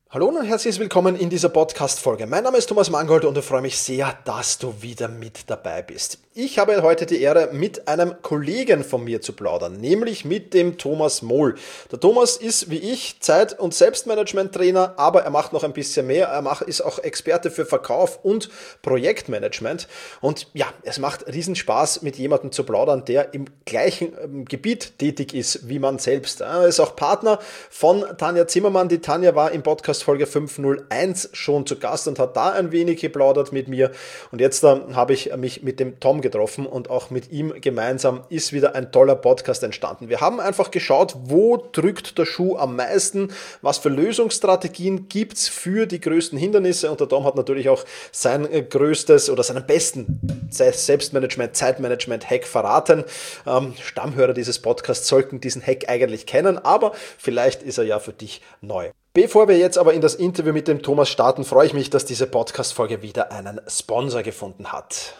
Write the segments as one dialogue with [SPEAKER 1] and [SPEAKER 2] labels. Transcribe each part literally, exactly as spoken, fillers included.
[SPEAKER 1] Hallo und herzlich willkommen in dieser Podcast-Folge. Mein Name ist Thomas Mangold und ich freue mich sehr, dass du wieder mit dabei bist. Ich habe heute die Ehre, mit einem Kollegen von mir zu plaudern, nämlich mit dem Thomas Mohl. Der Thomas ist wie ich Zeit- und Selbstmanagement-Trainer, aber er macht noch ein bisschen mehr. Er macht, ist auch Experte für Verkauf und Projektmanagement. Und ja, es macht riesen Spaß, mit jemandem zu plaudern, der im gleichen Gebiet tätig ist wie man selbst. Er ist auch Partner von Tanja Zimmermann. Die Tanja war im Podcast Folge fünfhunderteins schon zu Gast und hat da ein wenig geplaudert mit mir. Und jetzt äh, habe ich mich mit dem Tom getroffen und auch mit ihm gemeinsam ist wieder ein toller Podcast entstanden. Wir haben einfach geschaut, wo drückt der Schuh am meisten, was für Lösungsstrategien gibt es für die größten Hindernisse. Und der Tom hat natürlich auch sein äh, größtes oder seinen besten Selbstmanagement, Zeitmanagement-Hack verraten. Ähm, Stammhörer dieses Podcasts sollten diesen Hack eigentlich kennen, aber vielleicht ist er ja für dich neu. Bevor wir jetzt aber in das Interview mit dem Thomas starten, freue ich mich, dass diese Podcast-Folge wieder einen Sponsor gefunden hat.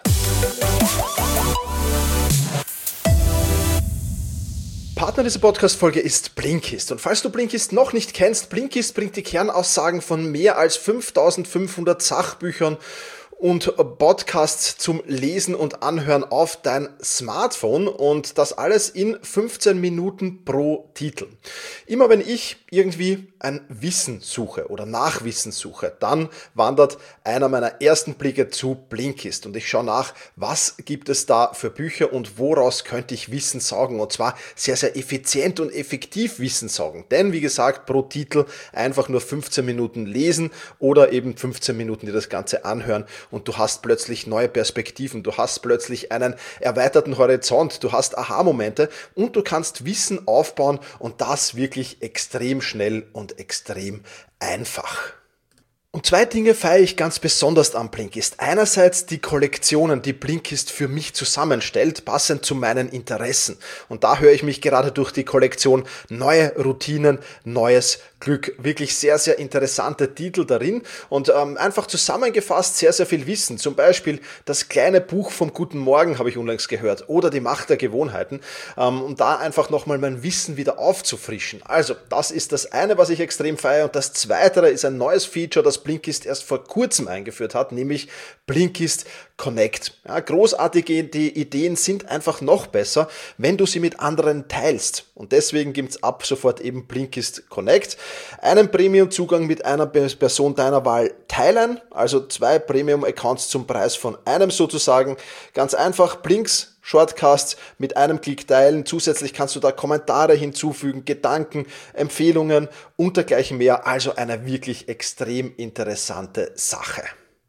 [SPEAKER 1] Partner dieser Podcast-Folge ist Blinkist. Und falls du Blinkist noch nicht kennst, Blinkist bringt die Kernaussagen von mehr als fünftausendfünfhundert Sachbüchern und Podcasts zum Lesen und Anhören auf dein Smartphone und das alles in fünfzehn Minuten pro Titel. Immer wenn ich irgendwie ein Wissen suche oder Nachwissen suche, dann wandert einer meiner ersten Blicke zu Blinkist und ich schaue nach, was gibt es da für Bücher und woraus könnte ich Wissen saugen, und zwar sehr, sehr effizient und effektiv Wissen saugen. Denn wie gesagt, pro Titel einfach nur fünfzehn Minuten lesen oder eben fünfzehn Minuten dir das Ganze anhören und du hast plötzlich neue Perspektiven, du hast plötzlich einen erweiterten Horizont, du hast Aha-Momente und du kannst Wissen aufbauen und das wirklich extrem schnell und extrem einfach. Und zwei Dinge feiere ich ganz besonders am Blinkist. Einerseits die Kollektionen, die Blinkist für mich zusammenstellt, passend zu meinen Interessen. Und da höre ich mich gerade durch die Kollektion Neue Routinen, Neues Glück. Wirklich sehr, sehr interessante Titel darin und ähm, einfach zusammengefasst sehr, sehr viel Wissen. Zum Beispiel das kleine Buch vom Guten Morgen habe ich unlängst gehört oder die Macht der Gewohnheiten, ähm, um da einfach nochmal mein Wissen wieder aufzufrischen. Also das ist das eine, was ich extrem feiere, und das zweite ist ein neues Feature, das Blinkist erst vor kurzem eingeführt hat, nämlich Blinkist Connect. Ja, großartige die Ideen sind einfach noch besser, wenn du sie mit anderen teilst. Und deswegen gibt es ab sofort eben Blinkist Connect. Einen Premium-Zugang mit einer Person deiner Wahl teilen, also zwei Premium-Accounts zum Preis von einem sozusagen. Ganz einfach, Blinks Shortcasts mit einem Klick teilen. Zusätzlich kannst du da Kommentare hinzufügen, Gedanken, Empfehlungen und dergleichen mehr. Also eine wirklich extrem interessante Sache.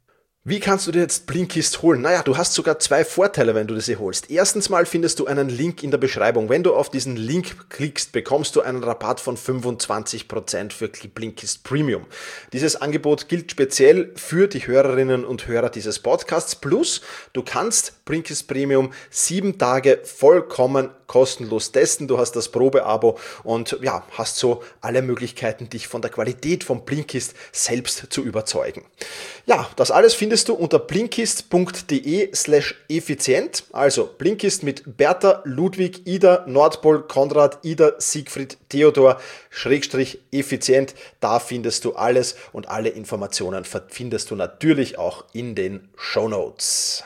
[SPEAKER 1] Wie kannst du dir jetzt Blinkist holen? Naja, du hast sogar zwei Vorteile, wenn du sie holst. Erstens mal findest du einen Link in der Beschreibung. Wenn du auf diesen Link klickst, bekommst du einen Rabatt von fünfundzwanzig Prozent für Blinkist Premium. Dieses Angebot gilt speziell für die Hörerinnen und Hörer dieses Podcasts. Plus, du kannst Blinkist Premium sieben Tage vollkommen kostenlos testen. Du hast das Probeabo und ja, hast so alle Möglichkeiten, dich von der Qualität von Blinkist selbst zu überzeugen. Ja, das alles findest du unter blinkist.de slash effizient. Also Blinkist mit Bertha, Ludwig, Ida, Nordpol, Konrad, Ida, Siegfried, Theodor, Schrägstrich effizient. Da findest du alles und alle Informationen findest du natürlich auch in den Shownotes.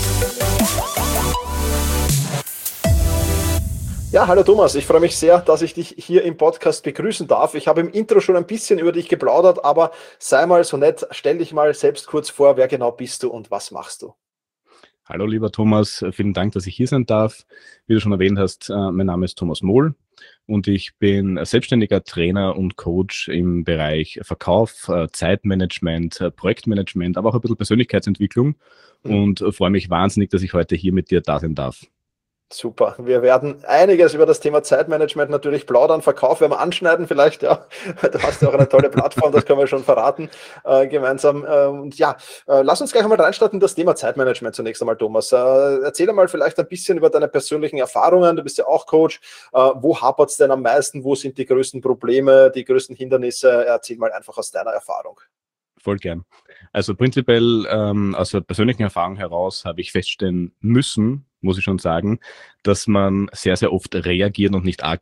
[SPEAKER 1] Ja, hallo Thomas, ich freue mich sehr, dass ich dich hier im Podcast begrüßen darf. Ich habe im Intro schon ein bisschen über dich geplaudert, aber sei mal so nett, stell dich mal selbst kurz vor, wer genau bist du und was machst du?
[SPEAKER 2] Hallo lieber Thomas, vielen Dank, dass ich hier sein darf. Wie du schon erwähnt hast, mein Name ist Thomas Mohl und ich bin selbstständiger Trainer und Coach im Bereich Verkauf, Zeitmanagement, Projektmanagement, aber auch ein bisschen Persönlichkeitsentwicklung mhm. und freue mich wahnsinnig, dass ich heute hier mit dir da sein darf.
[SPEAKER 1] Super. Wir werden einiges über das Thema Zeitmanagement natürlich plaudern. Verkauf werden wir anschneiden vielleicht, ja. Du hast ja auch eine tolle Plattform, das können wir schon verraten, äh, gemeinsam. Äh, und ja, äh, lass uns gleich einmal reinstarten in das Thema Zeitmanagement zunächst einmal, Thomas. Äh, erzähl einmal vielleicht ein bisschen über deine persönlichen Erfahrungen. Du bist ja auch Coach. Äh, wo hapert es denn am meisten? Wo sind die größten Probleme, die größten Hindernisse? Erzähl mal einfach aus deiner Erfahrung.
[SPEAKER 2] Voll gern. Also prinzipiell ähm, aus der persönlichen Erfahrung heraus habe ich feststellen müssen, muss ich schon sagen, dass man sehr, sehr oft reagiert und nicht agiert.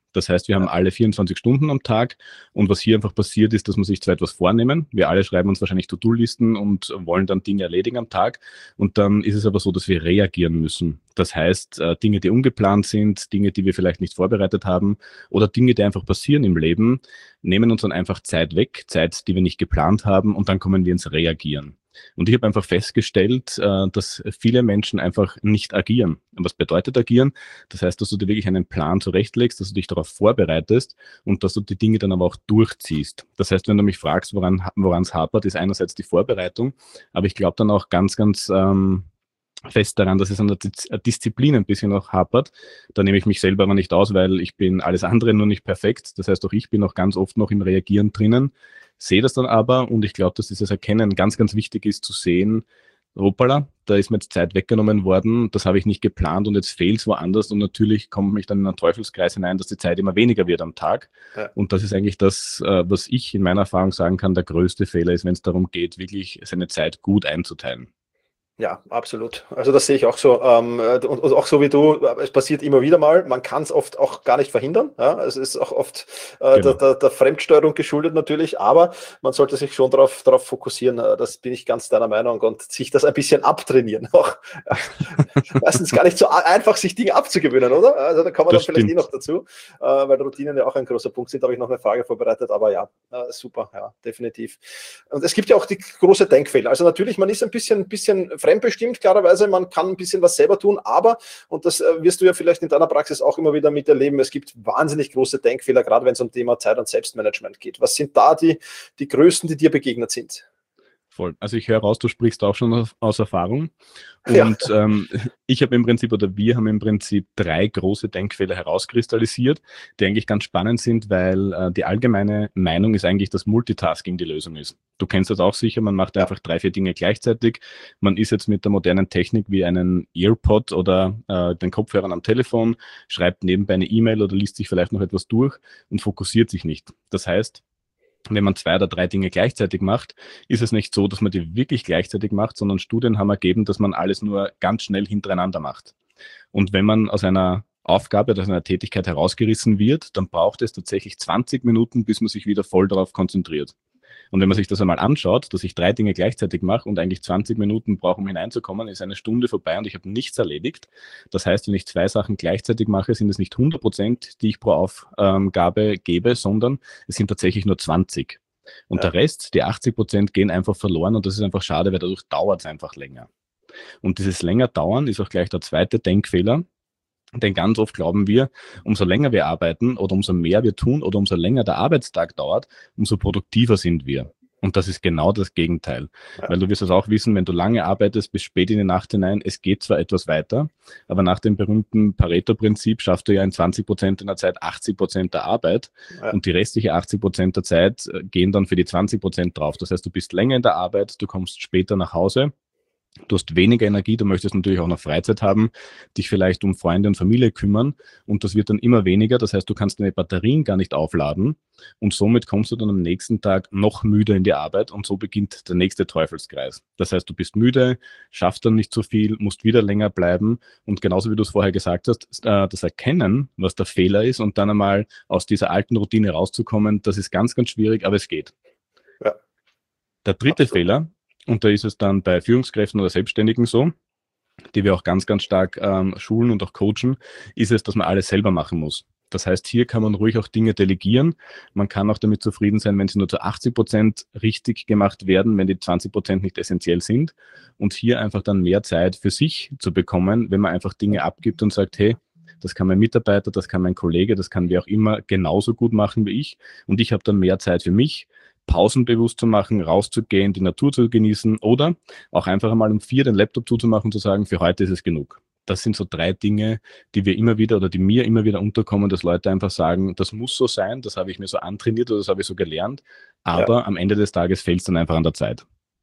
[SPEAKER 2] Das heißt, wir haben alle vierundzwanzig Stunden am Tag und was hier einfach passiert ist, dass man sich zwar etwas vornehmen. Wir alle schreiben uns wahrscheinlich To-Do-Listen und wollen dann Dinge erledigen am Tag und dann ist es aber so, dass wir reagieren müssen. Das heißt, äh, Dinge, die ungeplant sind, Dinge, die wir vielleicht nicht vorbereitet haben oder Dinge, die einfach passieren im Leben, nehmen uns dann einfach Zeit weg, Zeit, die wir nicht geplant haben und dann kommen wir ins Reagieren. Und ich habe einfach festgestellt, äh, dass viele Menschen einfach nicht agieren. Und was bedeutet agieren? Das heißt, dass du dir wirklich einen Plan zurechtlegst, dass du dich darauf vorbereitest und dass du die Dinge dann aber auch durchziehst. Das heißt, wenn du mich fragst, woran woran es hapert, ist einerseits die Vorbereitung, aber ich glaube dann auch ganz, ganz ähm, fest daran, dass es an der Disziplin ein bisschen noch hapert. Da nehme ich mich selber aber nicht aus, weil ich bin alles andere nur nicht perfekt. Das heißt, auch ich bin auch ganz oft noch im Reagieren drinnen, sehe das dann aber und ich glaube, dass dieses Erkennen ganz, ganz wichtig ist zu sehen, hoppala, da ist mir jetzt Zeit weggenommen worden, das habe ich nicht geplant und jetzt fehlt es woanders und natürlich kommt mich dann in einen Teufelskreis hinein, dass die Zeit immer weniger wird am Tag. Ja. Und das ist eigentlich das, was ich in meiner Erfahrung sagen kann, der größte Fehler ist, wenn es darum geht, wirklich seine Zeit gut einzuteilen.
[SPEAKER 1] Ja, absolut. Also das sehe ich auch so. Ähm, und, und auch so wie du, es passiert immer wieder mal. Man kann es oft auch gar nicht verhindern. Ja? Es ist auch oft äh, genau. der, der, der Fremdsteuerung geschuldet natürlich, aber man sollte sich schon darauf darauf fokussieren. Das bin ich ganz deiner Meinung und sich das ein bisschen abtrainieren. Auch ja. Meistens gar nicht so einfach, sich Dinge abzugewöhnen, oder? Also da kommen wir dann vielleicht eh noch dazu, äh, weil Routinen ja auch ein großer Punkt sind. Da habe ich noch eine Frage vorbereitet, aber ja, äh, super, ja, definitiv. Und es gibt ja auch die große Denkfehler. Also natürlich, man ist ein bisschen, ein bisschen fremdbestimmt, klarerweise, man kann ein bisschen was selber tun, aber, und das wirst du ja vielleicht in deiner Praxis auch immer wieder miterleben, es gibt wahnsinnig große Denkfehler, gerade wenn es um Thema Zeit- und Selbstmanagement geht. Was sind da die, die größten, die dir begegnet sind?
[SPEAKER 2] Voll. Also ich höre raus, du sprichst auch schon aus, aus Erfahrung. Und ja. ähm, ich habe im Prinzip, oder wir haben im Prinzip drei große Denkfehler herauskristallisiert, die eigentlich ganz spannend sind, weil äh, die allgemeine Meinung ist eigentlich, dass Multitasking die Lösung ist. Du kennst das auch sicher, man macht einfach drei, vier Dinge gleichzeitig. Man ist jetzt mit der modernen Technik wie einen EarPod oder äh, den Kopfhörern am Telefon, schreibt nebenbei eine E-Mail oder liest sich vielleicht noch etwas durch und fokussiert sich nicht. Das heißt, wenn man zwei oder drei Dinge gleichzeitig macht, ist es nicht so, dass man die wirklich gleichzeitig macht, sondern Studien haben ergeben, dass man alles nur ganz schnell hintereinander macht. Und wenn man aus einer Aufgabe oder aus einer Tätigkeit herausgerissen wird, dann braucht es tatsächlich zwanzig Minuten, bis man sich wieder voll darauf konzentriert. Und wenn man sich das einmal anschaut, dass ich drei Dinge gleichzeitig mache und eigentlich zwanzig Minuten brauche, um hineinzukommen, ist eine Stunde vorbei und ich habe nichts erledigt. Das heißt, wenn ich zwei Sachen gleichzeitig mache, sind es nicht hundert Prozent, die ich pro Aufgabe gebe, sondern es sind tatsächlich nur zwanzig. Und ja. der Rest, die achtzig Prozent, gehen einfach verloren und das ist einfach schade, weil dadurch dauert es einfach länger. Und dieses länger dauern ist auch gleich der zweite Denkfehler. Denn ganz oft glauben wir, umso länger wir arbeiten oder umso mehr wir tun oder umso länger der Arbeitstag dauert, umso produktiver sind wir. Und das ist genau das Gegenteil. Ja. Weil du wirst es auch wissen, wenn du lange arbeitest, bis spät in die Nacht hinein, es geht zwar etwas weiter, aber nach dem berühmten Pareto-Prinzip schaffst du ja in zwanzig Prozent der Zeit achtzig Prozent der Arbeit ja. und die restliche achtzig Prozent der Zeit gehen dann für die zwanzig Prozent drauf. Das heißt, du bist länger in der Arbeit, du kommst später nach Hause. Du hast weniger Energie, du möchtest natürlich auch noch Freizeit haben, dich vielleicht um Freunde und Familie kümmern und das wird dann immer weniger. Das heißt, du kannst deine Batterien gar nicht aufladen und somit kommst du dann am nächsten Tag noch müde in die Arbeit und so beginnt der nächste Teufelskreis. Das heißt, du bist müde, schaffst dann nicht so viel, musst wieder länger bleiben und genauso wie du es vorher gesagt hast, das Erkennen, was der Fehler ist und dann einmal aus dieser alten Routine rauszukommen, das ist ganz, ganz schwierig, aber es geht. Ja. Der dritte Absolut. Fehler, und da ist es dann bei Führungskräften oder Selbstständigen so, die wir auch ganz, ganz stark ähm, schulen und auch coachen, ist es, dass man alles selber machen muss. Das heißt, hier kann man ruhig auch Dinge delegieren. Man kann auch damit zufrieden sein, wenn sie nur zu achtzig Prozent richtig gemacht werden, wenn die zwanzig Prozent nicht essentiell sind. Und hier einfach dann mehr Zeit für sich zu bekommen, wenn man einfach Dinge abgibt und sagt, hey, das kann mein Mitarbeiter, das kann mein Kollege, das kann wer auch immer genauso gut machen wie ich. Und ich habe dann mehr Zeit für mich, Pausen bewusst zu machen, rauszugehen, die Natur zu genießen oder auch einfach einmal um vier den Laptop zuzumachen und zu sagen, für heute ist es genug. Das sind so drei Dinge, die wir immer wieder oder die mir immer wieder unterkommen, dass Leute einfach sagen, das muss so sein, das habe ich mir so antrainiert oder das habe ich so gelernt, aber ja. am Ende des Tages fehlt es dann einfach an der Zeit.
[SPEAKER 1] Ja,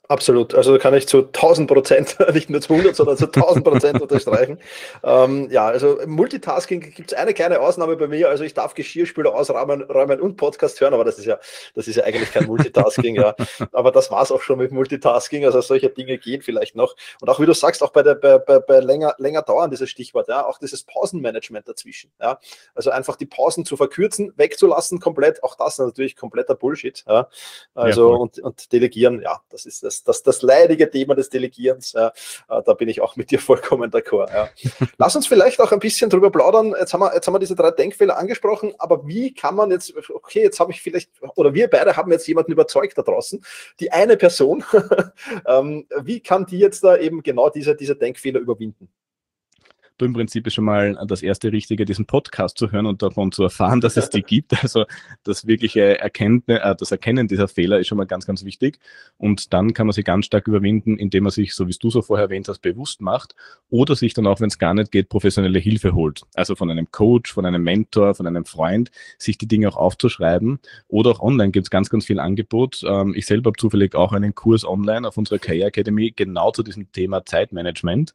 [SPEAKER 1] Absolut, also kann ich zu tausend Prozent, nicht nur zu hundert, sondern zu tausend Prozent unterstreichen. Ähm, ja, also Multitasking gibt es eine kleine Ausnahme bei mir, also ich darf Geschirrspüler ausräumen räumen und Podcast hören, aber das ist ja, das ist ja eigentlich kein Multitasking, ja. Aber das war es auch schon mit Multitasking, also solche Dinge gehen vielleicht noch. Und auch wie du sagst, auch bei der bei, bei, bei länger, länger dauern, dieses Stichwort, ja, auch dieses Pausenmanagement dazwischen, ja. Also einfach die Pausen zu verkürzen, wegzulassen komplett, auch das ist natürlich kompletter Bullshit, ja. Also
[SPEAKER 2] Ja,
[SPEAKER 1] und, und delegieren, ja, das ist das, das, das leidige Thema des Delegierens, ja, da bin ich auch mit dir vollkommen d'accord. Ja. Lass uns vielleicht auch ein bisschen drüber plaudern. Jetzt haben wir, jetzt haben wir diese drei Denkfehler angesprochen, aber wie kann man jetzt, okay, jetzt habe ich vielleicht, oder wir beide haben jetzt jemanden überzeugt da draußen, die eine Person, ähm, wie kann die jetzt da eben genau diese, diese Denkfehler überwinden?
[SPEAKER 2] du, im Prinzip ist schon mal das erste Richtige, diesen Podcast zu hören und davon zu erfahren, dass es die gibt. Also das wirkliche Erkennen, äh, das Erkennen dieser Fehler ist schon mal ganz, ganz wichtig. Und dann kann man sie ganz stark überwinden, indem man sich, so wie du so vorher erwähnt hast, bewusst macht oder sich dann auch, wenn es gar nicht geht, professionelle Hilfe holt. Also von einem Coach, von einem Mentor, von einem Freund, sich die Dinge auch aufzuschreiben. Oder auch online gibt es ganz, ganz viel Angebot. Ähm, ich selber habe zufällig auch einen Kurs online auf unserer K I Academy genau zu diesem Thema Zeitmanagement.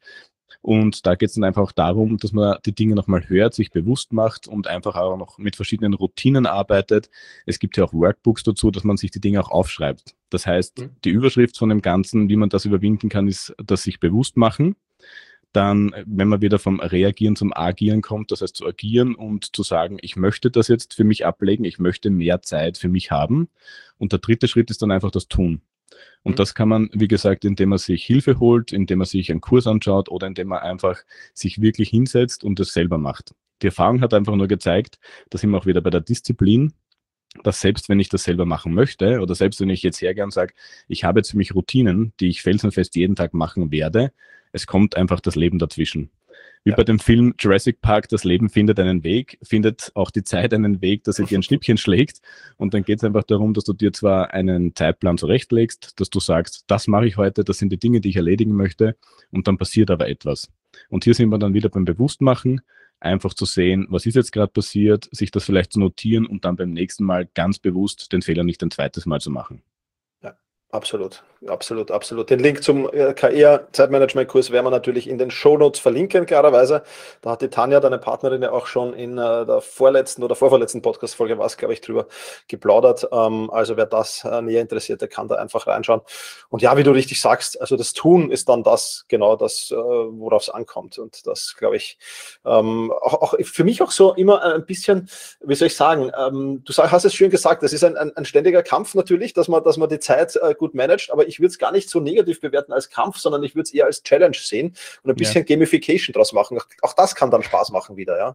[SPEAKER 2] Und da geht es dann einfach darum, dass man die Dinge nochmal hört, sich bewusst macht und einfach auch noch mit verschiedenen Routinen arbeitet. Es gibt ja auch Workbooks dazu, dass man sich die Dinge auch aufschreibt. Das heißt,
[SPEAKER 1] Mhm.
[SPEAKER 2] die Überschrift von dem Ganzen, wie man das überwinden kann, ist das sich bewusst machen. Dann, wenn man wieder vom Reagieren zum Agieren kommt, das heißt zu agieren und zu sagen, ich möchte das jetzt für mich ablegen, ich möchte mehr Zeit für mich haben. Und der dritte Schritt ist dann einfach das Tun. Und
[SPEAKER 1] Mhm.
[SPEAKER 2] das kann man, wie gesagt, indem man sich Hilfe holt, indem man sich einen Kurs anschaut oder indem man einfach sich wirklich hinsetzt und das selber macht. Die Erfahrung hat einfach nur gezeigt, da sind wir auch wieder bei der Disziplin, dass selbst wenn ich das selber machen möchte oder selbst wenn ich jetzt hergehe und sage, ich habe jetzt für mich Routinen, die ich felsenfest jeden Tag machen werde, es kommt einfach das Leben dazwischen. Wie
[SPEAKER 1] Ja.
[SPEAKER 2] bei dem Film Jurassic Park, das Leben findet einen Weg, findet auch die Zeit einen Weg, dass sie dir ein Schnippchen schlägt. Und dann geht es einfach darum, dass du dir zwar einen Zeitplan zurechtlegst, dass du sagst, das mache ich heute, das sind die Dinge, die ich erledigen möchte. Und dann passiert aber etwas. Und hier sind wir dann wieder beim Bewusstmachen, einfach zu sehen, was ist jetzt gerade passiert, sich das vielleicht zu notieren und dann beim nächsten Mal ganz bewusst den Fehler nicht ein zweites Mal zu machen.
[SPEAKER 1] Ja, absolut, absolut, absolut. Den Link zum äh, K I-Zeitmanagement-Kurs werden wir natürlich in den Shownotes verlinken, klarerweise. Da hat die Tanja, deine Partnerin, ja auch schon in äh, der vorletzten oder vorvorletzten Podcast-Folge, war es, glaube ich, drüber geplaudert. Ähm, also wer das äh, näher interessiert, der kann da einfach reinschauen. Und ja, wie du richtig sagst, also das Tun ist dann das, genau das, äh, worauf es ankommt. Und das, glaube ich, ähm, auch, auch für mich auch so immer ein bisschen, wie soll ich sagen, ähm, du sag, hast es schön gesagt, das ist ein, ein, ein ständiger Kampf natürlich, dass man, dass man die Zeit äh, gut managt, aber ich würde es gar nicht so negativ bewerten als Kampf, sondern ich würde es eher als Challenge sehen und ein
[SPEAKER 2] Ja.
[SPEAKER 1] bisschen Gamification draus machen. Auch, auch das kann dann Spaß machen wieder, ja.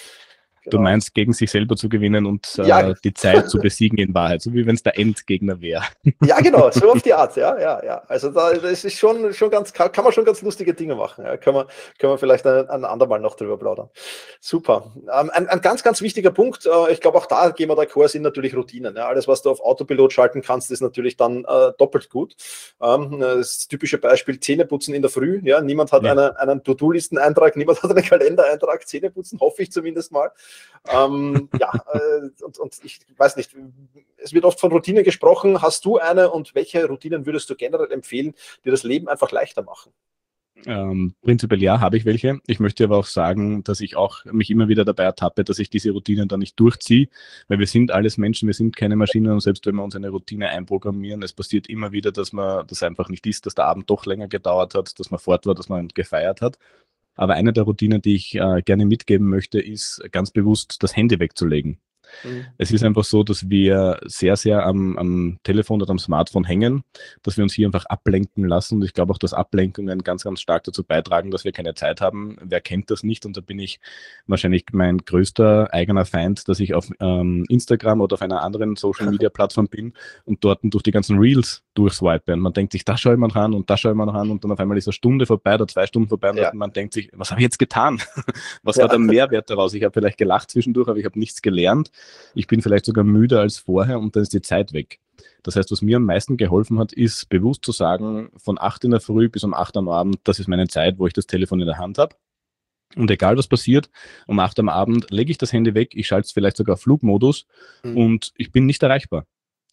[SPEAKER 2] Du
[SPEAKER 1] Genau.
[SPEAKER 2] meinst, gegen sich selber zu gewinnen und
[SPEAKER 1] Ja,
[SPEAKER 2] äh, die Zeit zu besiegen in Wahrheit, so wie wenn es der Endgegner wäre.
[SPEAKER 1] ja, genau, so auf die Art, ja, ja, ja. Also da, das ist schon, schon ganz, kann, kann man schon ganz lustige Dinge machen. Ja. Können wir, können wir vielleicht ein, ein andermal noch drüber plaudern. Super. Ähm, ein, ein ganz, ganz wichtiger Punkt, äh, ich glaube auch da gehen wir d'accord, sind natürlich Routinen. Ja. Alles, was du auf Autopilot schalten kannst, ist natürlich dann äh, doppelt gut. Ähm, das typische Beispiel Zähneputzen in der Früh. Ja. Niemand hat
[SPEAKER 2] Ja.
[SPEAKER 1] eine, einen To-Do-Listen-Eintrag, niemand hat einen Kalendereintrag, Zähneputzen, hoffe ich zumindest mal. Ähm, ja, äh, und, und ich weiß nicht, es wird oft von Routine gesprochen. Hast du eine und welche Routinen würdest du generell empfehlen, die das Leben einfach leichter machen?
[SPEAKER 2] Ähm, prinzipiell ja, habe ich welche. Ich möchte aber auch sagen, dass ich auch mich immer wieder dabei ertappe, dass ich diese Routinen dann nicht durchziehe, weil wir sind alles Menschen, wir sind keine Maschinen und selbst wenn wir uns eine Routine einprogrammieren, es passiert immer wieder, dass man das einfach nicht ist, dass der Abend doch länger gedauert hat, dass man fort war, dass man gefeiert hat. Aber eine der Routinen, die ich äh, gerne mitgeben möchte, ist ganz bewusst das Handy wegzulegen.
[SPEAKER 1] Mhm.
[SPEAKER 2] Es ist einfach so, dass wir sehr, sehr am, am Telefon oder am Smartphone hängen, dass wir uns hier einfach ablenken lassen. Und ich glaube auch, dass Ablenkungen ganz, ganz stark dazu beitragen, dass wir keine Zeit haben. Wer kennt das nicht? Und da bin ich wahrscheinlich mein größter eigener Feind, dass ich auf ähm, Instagram oder auf einer anderen Social-Media-Plattform bin und dort durch die ganzen Reels durchswipe. Und man denkt sich, da schaue ich mal noch an und da schaue ich mal noch an und dann auf einmal ist eine Stunde vorbei oder zwei Stunden vorbei und
[SPEAKER 1] Ja.
[SPEAKER 2] man denkt sich, was habe ich jetzt getan? Was
[SPEAKER 1] Ja.
[SPEAKER 2] war der Mehrwert daraus? Ich habe vielleicht gelacht zwischendurch, aber ich habe nichts gelernt. Ich bin vielleicht sogar müder als vorher und dann ist die Zeit weg. Das heißt, was mir am meisten geholfen hat, ist bewusst zu sagen, von acht in der Früh bis um acht am Abend, das ist meine Zeit, wo ich das Telefon in der Hand habe. Und egal was passiert, um acht am Abend lege ich das Handy weg, ich schalte es vielleicht sogar auf Flugmodus
[SPEAKER 1] Mhm.
[SPEAKER 2] und ich bin nicht erreichbar.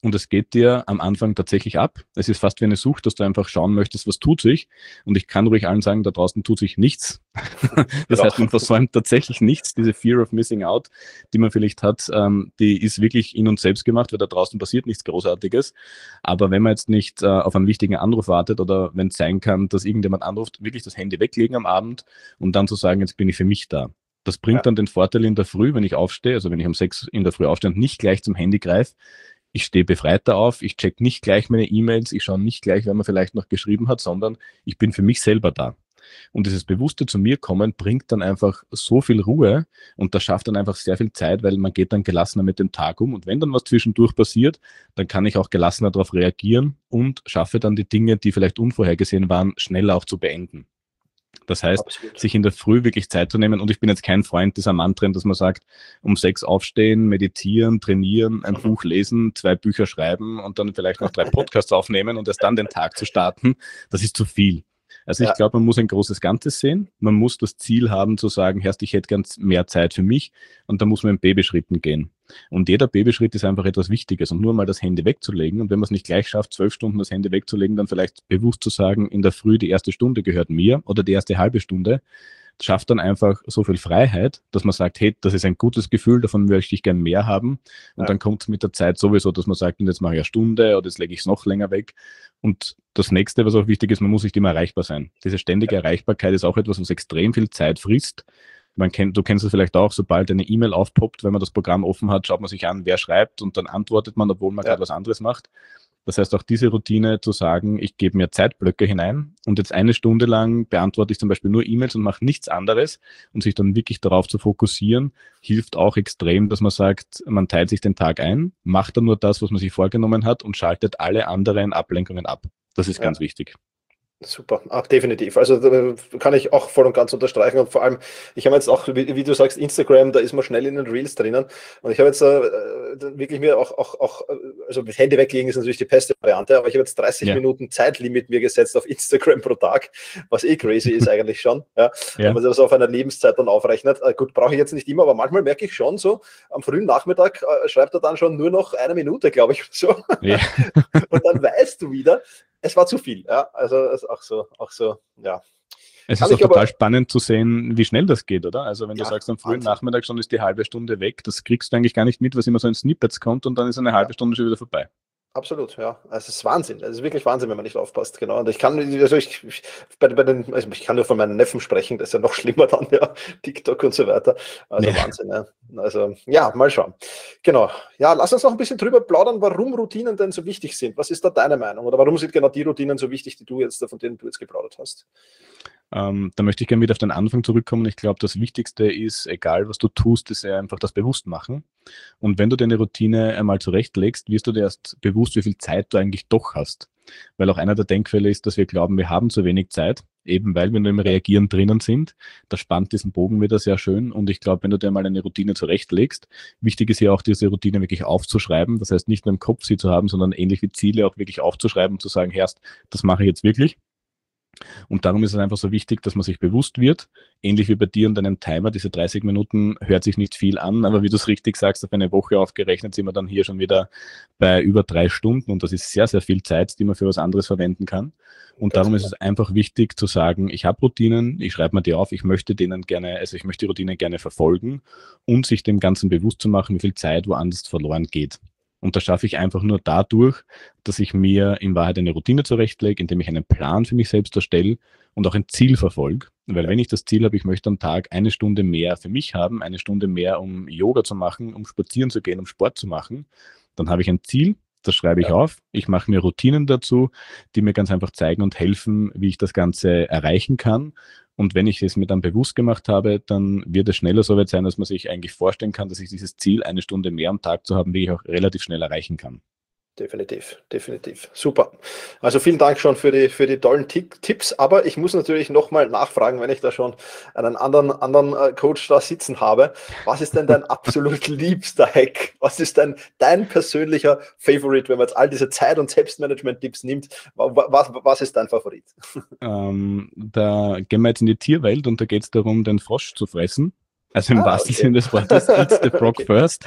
[SPEAKER 2] und es geht dir am Anfang tatsächlich ab. Es ist fast wie eine Sucht, dass du einfach schauen möchtest, was tut sich. Und ich kann ruhig allen sagen, da draußen tut sich nichts. Das
[SPEAKER 1] Genau.
[SPEAKER 2] heißt, man versäumt tatsächlich nichts. Diese Fear of Missing Out, die man vielleicht hat, ähm, die ist wirklich in uns selbst gemacht, weil da draußen passiert nichts Großartiges. Aber wenn man jetzt nicht äh, auf einen wichtigen Anruf wartet oder wenn es sein kann, dass irgendjemand anruft, wirklich das Handy weglegen am Abend und dann zu sagen, jetzt bin ich für mich da. Das bringt
[SPEAKER 1] Ja.
[SPEAKER 2] dann den Vorteil in der Früh, wenn ich aufstehe, also wenn ich um sechs in der Früh aufstehe und nicht gleich zum Handy greife. Ich stehe befreiter auf, ich check nicht gleich meine E-Mails, ich schaue nicht gleich, wer mir vielleicht noch geschrieben hat, sondern ich bin für mich selber da. Und dieses bewusste zu mir kommen bringt dann einfach so viel Ruhe und das schafft dann einfach sehr viel Zeit, weil man geht dann gelassener mit dem Tag um. Und wenn dann was zwischendurch passiert, dann kann ich auch gelassener darauf reagieren und schaffe dann die Dinge, die vielleicht unvorhergesehen waren, schneller auch zu beenden. Das heißt,
[SPEAKER 1] Absolut.
[SPEAKER 2] sich in der Früh wirklich Zeit zu nehmen. Und ich bin jetzt kein Freund dieser Mantren, dass man sagt, um sechs aufstehen, meditieren, trainieren, ein Buch lesen, zwei Bücher schreiben und dann vielleicht noch drei Podcasts aufnehmen und erst dann den Tag zu starten. Das ist zu viel. Also ich
[SPEAKER 1] Ja.
[SPEAKER 2] glaube, man muss ein großes Ganzes sehen. Man muss das Ziel haben zu sagen, Herrst, ich hätte ganz mehr Zeit für mich und da muss man in Babyschritten gehen. Und jeder Babyschritt ist einfach etwas Wichtiges und nur mal das Handy wegzulegen und wenn man es nicht gleich schafft, zwölf Stunden das Handy wegzulegen, dann vielleicht bewusst zu sagen, in der Früh die erste Stunde gehört mir oder die erste halbe Stunde, schafft dann einfach so viel Freiheit, dass man sagt, hey, das ist ein gutes Gefühl, davon möchte ich gern mehr haben. Und
[SPEAKER 1] Ja.
[SPEAKER 2] dann kommt es mit der Zeit sowieso, dass man sagt, und jetzt mache ich eine Stunde oder jetzt lege ich es noch länger weg. Und das nächste, was auch wichtig ist, man muss nicht immer erreichbar sein. Diese ständige Erreichbarkeit ist auch etwas, was extrem viel Zeit frisst. Man kennt, du kennst es vielleicht auch, sobald eine E-Mail aufpoppt, wenn man das Programm offen hat, schaut man sich an, wer schreibt und dann antwortet man, obwohl man
[SPEAKER 1] Ja.
[SPEAKER 2] gerade was anderes macht. Das heißt, auch diese Routine zu sagen, ich gebe mir Zeitblöcke hinein und jetzt eine Stunde lang beantworte ich zum Beispiel nur E-Mails und mache nichts anderes und sich dann wirklich darauf zu fokussieren, hilft auch extrem, dass man sagt, man teilt sich den Tag ein, macht dann nur das, was man sich vorgenommen hat und schaltet alle anderen Ablenkungen ab. Das ist
[SPEAKER 1] Ja.
[SPEAKER 2] ganz wichtig.
[SPEAKER 1] Super, ach, definitiv. Also da kann ich auch voll und ganz unterstreichen. Und vor allem, ich habe jetzt auch, wie, wie du sagst, Instagram, da ist man schnell in den Reels drinnen. Und ich habe jetzt äh, wirklich mir auch, auch, auch, also das Handy weglegen ist natürlich die beste Variante, aber ich habe jetzt dreißig
[SPEAKER 2] Ja.
[SPEAKER 1] Minuten Zeitlimit mir gesetzt auf Instagram pro Tag, was eh crazy ist eigentlich schon. Ja.
[SPEAKER 2] Ja.
[SPEAKER 1] Wenn man das auf einer Lebenszeit dann aufrechnet. Äh, gut, brauche ich jetzt nicht immer, aber manchmal merke ich schon so, am frühen Nachmittag äh, schreibt er dann schon nur noch eine Minute, glaube ich, so.
[SPEAKER 2] Ja.
[SPEAKER 1] Und dann weißt du wieder, es war zu viel, ja, also es ist auch so, auch so, ja.
[SPEAKER 2] Es
[SPEAKER 1] Kann
[SPEAKER 2] ist auch
[SPEAKER 1] ich aber-
[SPEAKER 2] total spannend zu sehen, wie schnell das geht, oder? Also wenn du
[SPEAKER 1] Ja,
[SPEAKER 2] sagst, am frühen
[SPEAKER 1] Wahnsinn.
[SPEAKER 2] Nachmittag schon ist die halbe Stunde weg, das kriegst du eigentlich gar nicht mit, was immer so in Snippets kommt und dann ist eine halbe Stunde schon wieder vorbei.
[SPEAKER 1] Absolut, ja. Es ist Wahnsinn. Es ist wirklich Wahnsinn, wenn man nicht aufpasst, genau. Und ich kann, also ich, ich, bei, bei den, also ich kann nur von meinen Neffen sprechen, das ist ja noch schlimmer dann, ja, TikTok und so weiter. Also
[SPEAKER 2] Ja.
[SPEAKER 1] Wahnsinn, ja. Also, ja, mal schauen. Genau. Ja, lass uns noch ein bisschen drüber plaudern, warum Routinen denn so wichtig sind. Was ist da deine Meinung? Oder warum sind genau die Routinen so wichtig, die du jetzt, von denen du jetzt geplaudert hast?
[SPEAKER 2] Ähm, da möchte ich gerne wieder auf den Anfang zurückkommen. Ich glaube, das Wichtigste ist, egal was du tust, ist ja einfach das Bewusstmachen. Und wenn du deine Routine einmal zurechtlegst, wirst du dir erst bewusst, wie viel Zeit du eigentlich doch hast. Weil auch einer der Denkfälle ist, dass wir glauben, wir haben zu wenig Zeit, eben weil wir nur im Reagieren drinnen sind. Das spannt diesen Bogen wieder sehr schön. Und ich glaube, wenn du dir mal eine Routine zurechtlegst, wichtig ist ja auch, diese Routine wirklich aufzuschreiben. Das heißt, nicht nur im Kopf sie zu haben, sondern ähnlich wie Ziele auch wirklich aufzuschreiben und zu sagen, Herrst, das mache ich jetzt wirklich. Und darum ist es einfach so wichtig, dass man sich bewusst wird, ähnlich wie bei dir und deinem Timer, diese dreißig Minuten hört sich nicht viel an, aber wie du es richtig sagst, auf eine Woche aufgerechnet sind wir dann hier schon wieder bei über drei Stunden und das ist sehr, sehr viel Zeit, die man für was anderes verwenden kann. Und darum ist es einfach wichtig zu sagen, ich habe Routinen, ich schreibe mir die auf, ich möchte denen gerne, also ich möchte die Routinen gerne verfolgen und sich dem Ganzen bewusst zu machen, wie viel Zeit woanders verloren geht. Und das schaffe ich einfach nur dadurch, dass ich mir in Wahrheit eine Routine zurechtlege, indem ich einen Plan für mich selbst erstelle und auch ein Ziel verfolge. Weil wenn ich das Ziel habe, ich möchte am Tag eine Stunde mehr für mich haben, eine Stunde mehr, um Yoga zu machen, um spazieren zu gehen, um Sport zu machen, dann habe ich ein Ziel, das schreibe ich
[SPEAKER 1] Ja.
[SPEAKER 2] auf. Ich mache mir Routinen dazu, die mir ganz einfach zeigen und helfen, wie ich das Ganze erreichen kann. Und wenn ich es mir dann bewusst gemacht habe, dann wird es schneller so weit sein, dass man sich eigentlich vorstellen kann, dass ich dieses Ziel, eine Stunde mehr am Tag zu haben, wie ich auch relativ schnell erreichen kann.
[SPEAKER 1] Definitiv, definitiv. Super. Also vielen Dank schon für die, für die tollen Tipp, Tipps, aber ich muss natürlich nochmal nachfragen, wenn ich da schon einen anderen, anderen äh, Coach da sitzen habe. Was ist denn dein absolut liebster Hack? Was ist denn dein persönlicher Favorite, wenn man jetzt all diese Zeit- und Selbstmanagement-Tipps nimmt? Was, was, was ist dein Favorit?
[SPEAKER 2] Ähm, da gehen wir jetzt in die Tierwelt und da geht es darum, den Frosch zu fressen. Also im
[SPEAKER 1] Ah,
[SPEAKER 2] wahrsten
[SPEAKER 1] okay.
[SPEAKER 2] Sinne des Wortes, eat the frog
[SPEAKER 1] Okay.
[SPEAKER 2] first.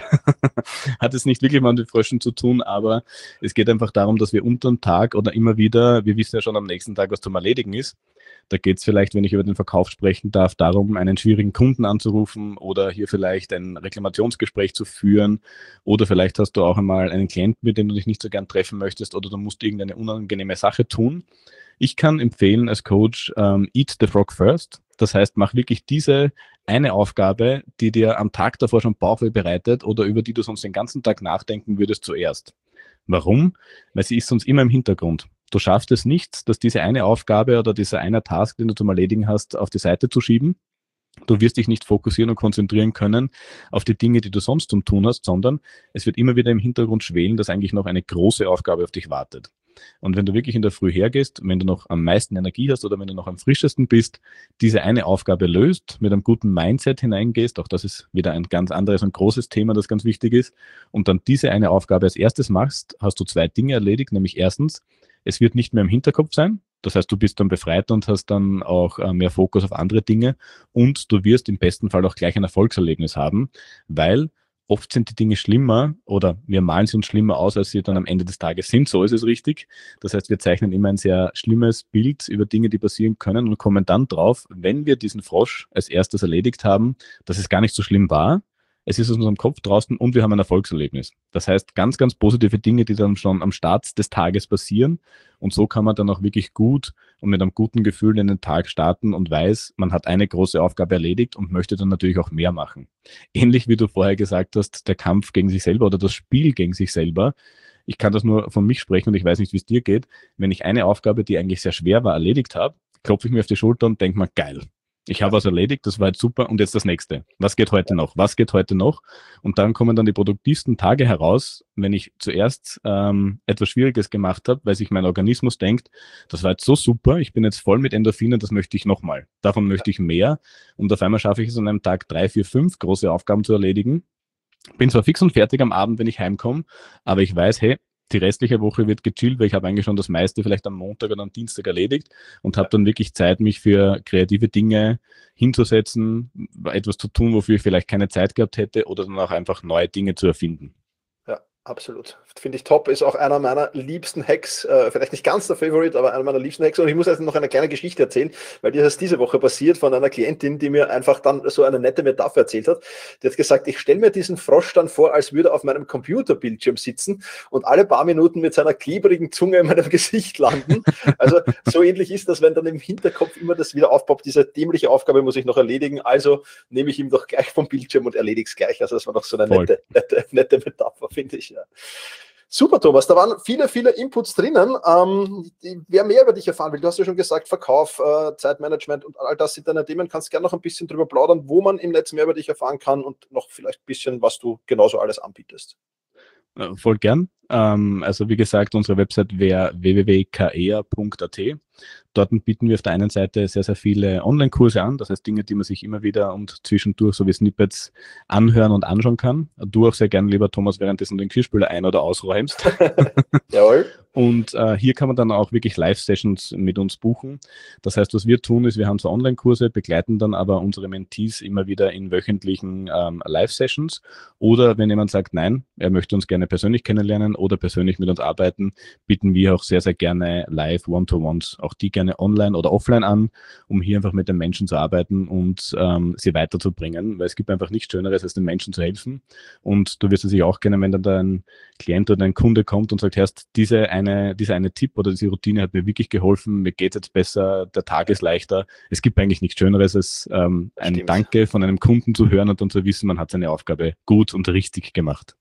[SPEAKER 2] Hat es nicht wirklich mal mit Fröschen zu tun, aber es geht einfach darum, dass wir unterm Tag oder immer wieder, wir wissen ja schon am nächsten Tag, was zum Erledigen ist. Da geht es vielleicht, wenn ich über den Verkauf sprechen darf, darum, einen schwierigen Kunden anzurufen oder hier vielleicht ein Reklamationsgespräch zu führen oder vielleicht hast du auch einmal einen Klienten, mit dem du dich nicht so gern treffen möchtest oder du musst irgendeine unangenehme Sache tun. Ich kann empfehlen als Coach, ähm, eat the frog first. Das heißt, mach wirklich diese eine Aufgabe, die dir am Tag davor schon Bauchweh bereitet oder über die du sonst den ganzen Tag nachdenken würdest zuerst. Warum? Weil sie ist sonst immer im Hintergrund. Du schaffst es nicht, dass diese eine Aufgabe oder dieser eine Task, den du zum Erledigen hast, auf die Seite zu schieben. Du wirst dich nicht fokussieren und konzentrieren können auf die Dinge, die du sonst zum Tun hast, sondern es wird immer wieder im Hintergrund schwelen, dass eigentlich noch eine große Aufgabe auf dich wartet. Und wenn du wirklich in der Früh hergehst, wenn du noch am meisten Energie hast oder wenn du noch am frischesten bist, diese eine Aufgabe löst, mit einem guten Mindset hineingehst, auch das ist wieder ein ganz anderes und großes Thema, das ganz wichtig ist, und dann diese eine Aufgabe als erstes machst, hast du zwei Dinge erledigt, nämlich erstens, es wird nicht mehr im Hinterkopf sein, das heißt, du bist dann befreit und hast dann auch äh, mehr Fokus auf andere Dinge und du wirst im besten Fall auch gleich ein Erfolgserlebnis haben, weil oft sind die Dinge schlimmer oder wir malen sie uns schlimmer aus, als sie dann am Ende des Tages sind. So ist es richtig. Das heißt, wir zeichnen immer ein sehr schlimmes Bild über Dinge, die passieren können und kommen dann drauf, wenn wir diesen Frosch als erstes erledigt haben, dass es gar nicht so schlimm war. Es ist aus unserem Kopf draußen und wir haben ein Erfolgserlebnis. Das heißt, ganz, ganz positive Dinge, die dann schon am Start des Tages passieren. Und so kann man dann auch wirklich gut und mit einem guten Gefühl in den Tag starten und weiß, man hat eine große Aufgabe erledigt und möchte dann natürlich auch mehr machen. Ähnlich wie du vorher gesagt hast, der Kampf gegen sich selber oder das Spiel gegen sich selber. Ich kann das nur von mich sprechen und ich weiß nicht, wie es dir geht. Wenn ich eine Aufgabe, die eigentlich sehr schwer war, erledigt habe, klopfe ich mir auf die Schulter und denke mir, geil. Ich habe
[SPEAKER 1] Ja,
[SPEAKER 2] was erledigt, das war jetzt super und jetzt das nächste. Was geht heute noch? Was geht heute noch? Und dann kommen dann die produktivsten Tage heraus, wenn ich zuerst ähm, etwas Schwieriges gemacht habe, weil sich mein Organismus denkt, das war jetzt so super, ich bin jetzt voll mit Endorphinen, das möchte ich nochmal. Davon möchte ich mehr. Und auf einmal schaffe ich es an einem Tag drei, vier, fünf große Aufgaben zu erledigen. Bin zwar fix und fertig am Abend, wenn ich heimkomme, aber ich weiß, hey, die restliche Woche wird gechillt, weil ich habe eigentlich schon das meiste vielleicht am Montag oder am Dienstag erledigt und habe
[SPEAKER 1] ja.
[SPEAKER 2] dann wirklich Zeit, mich für kreative Dinge hinzusetzen, etwas zu tun, wofür ich vielleicht keine Zeit gehabt hätte oder dann auch einfach neue Dinge zu erfinden.
[SPEAKER 1] Ja, absolut. Finde ich top. Ist auch einer meiner liebsten Hacks. Äh, vielleicht nicht ganz der Favorite, aber einer meiner liebsten Hacks. Und ich muss jetzt noch eine kleine Geschichte erzählen, weil die ist diese Woche passiert von einer Klientin, die mir einfach dann so eine nette Metapher erzählt hat. Die hat gesagt, ich stelle mir diesen Frosch dann vor, als würde er auf meinem Computerbildschirm sitzen und alle paar Minuten mit seiner klebrigen Zunge in meinem Gesicht landen. Also so ähnlich ist das, wenn dann im Hinterkopf immer das wieder aufpoppt, diese dämliche Aufgabe muss ich noch erledigen, also nehme ich ihm doch gleich vom Bildschirm und erledige es gleich. Also das war doch so eine
[SPEAKER 2] Voll.
[SPEAKER 1] nette, nette, nette Metapher, finde ich. Ja. Super, Thomas. Da waren viele, viele Inputs drinnen. Ähm, die, wer mehr über dich erfahren will, du hast ja schon gesagt, Verkauf, äh, Zeitmanagement und all das sind deine Themen. Kannst gerne noch ein bisschen drüber plaudern, wo man im Netz mehr über dich erfahren kann und noch vielleicht ein bisschen, was du genauso alles anbietest.
[SPEAKER 2] Äh, Voll gern. Ähm, also wie gesagt, unsere Website wäre w w w punkt k e a punkt a t. Dort bieten wir auf der einen Seite sehr, sehr viele Online-Kurse an, das heißt Dinge, die man sich immer wieder und zwischendurch so wie Snippets anhören und anschauen kann. Du auch sehr gerne, lieber Thomas, währenddessen den Geschirrspüler ein- oder ausräumst.
[SPEAKER 1] Jawohl.
[SPEAKER 2] Und äh, hier kann man dann auch wirklich Live-Sessions mit uns buchen. Das heißt, was wir tun, ist, wir haben so Online-Kurse, begleiten dann aber unsere Mentees immer wieder in wöchentlichen ähm, Live-Sessions. Oder wenn jemand sagt, nein, er möchte uns gerne persönlich kennenlernen oder persönlich mit uns arbeiten, bieten wir auch sehr, sehr gerne live One-to-Ones, auch die gerne online oder offline an, um hier einfach mit den Menschen zu arbeiten und ähm, sie weiterzubringen, weil es gibt einfach nichts Schöneres, als den Menschen zu helfen. Und du wirst es sicher auch kennen, wenn dann ein Klient oder ein Kunde kommt und sagt, Herrst, diese eine, dieser eine Tipp oder diese Routine hat mir wirklich geholfen, mir geht jetzt besser, der Tag ist leichter. Es gibt eigentlich nichts Schöneres, als ähm, ein
[SPEAKER 1] Stimmt.
[SPEAKER 2] Danke von einem Kunden zu hören und dann zu wissen, man hat seine Aufgabe gut und richtig gemacht.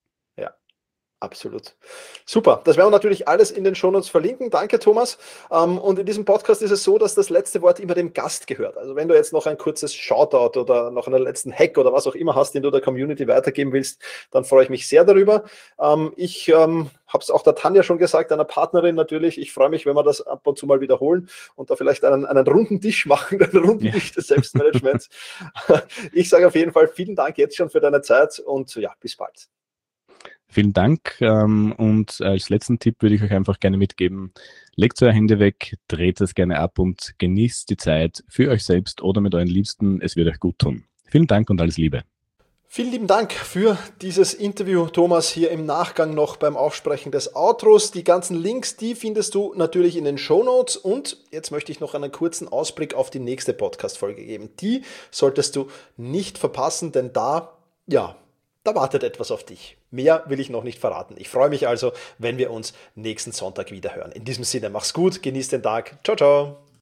[SPEAKER 1] Absolut. Super. Das werden wir natürlich alles in den Shownotes verlinken. Danke, Thomas. Und in diesem Podcast ist es so, dass das letzte Wort immer dem Gast gehört. Also wenn du jetzt noch ein kurzes Shoutout oder noch einen letzten Hack oder was auch immer hast, den du der Community weitergeben willst, dann freue ich mich sehr darüber. Ich ähm, habe es auch der Tanja schon gesagt, einer Partnerin natürlich. Ich freue mich, wenn wir das ab und zu mal wiederholen und da vielleicht einen, einen runden Tisch machen, einen runden
[SPEAKER 2] Ja.
[SPEAKER 1] Tisch des Selbstmanagements. Ich sage auf jeden Fall vielen Dank jetzt schon für deine Zeit und ja, bis bald.
[SPEAKER 2] Vielen Dank und als letzten Tipp würde ich euch einfach gerne mitgeben, legt eure Hände weg, dreht es gerne ab und genießt die Zeit für euch selbst oder mit euren Liebsten, es wird euch gut tun. Vielen Dank und alles Liebe.
[SPEAKER 1] Vielen lieben Dank für dieses Interview, Thomas, hier im Nachgang noch beim Aufsprechen des Outros. Die ganzen Links, die findest du natürlich in den Shownotes und jetzt möchte ich noch einen kurzen Ausblick auf die nächste Podcast-Folge geben. Die solltest du nicht verpassen, denn da, ja, da wartet etwas auf dich. Mehr will ich noch nicht verraten. Ich freue mich also, wenn wir uns nächsten Sonntag wieder hören. In diesem Sinne, mach's gut, genieß den Tag. Ciao, ciao.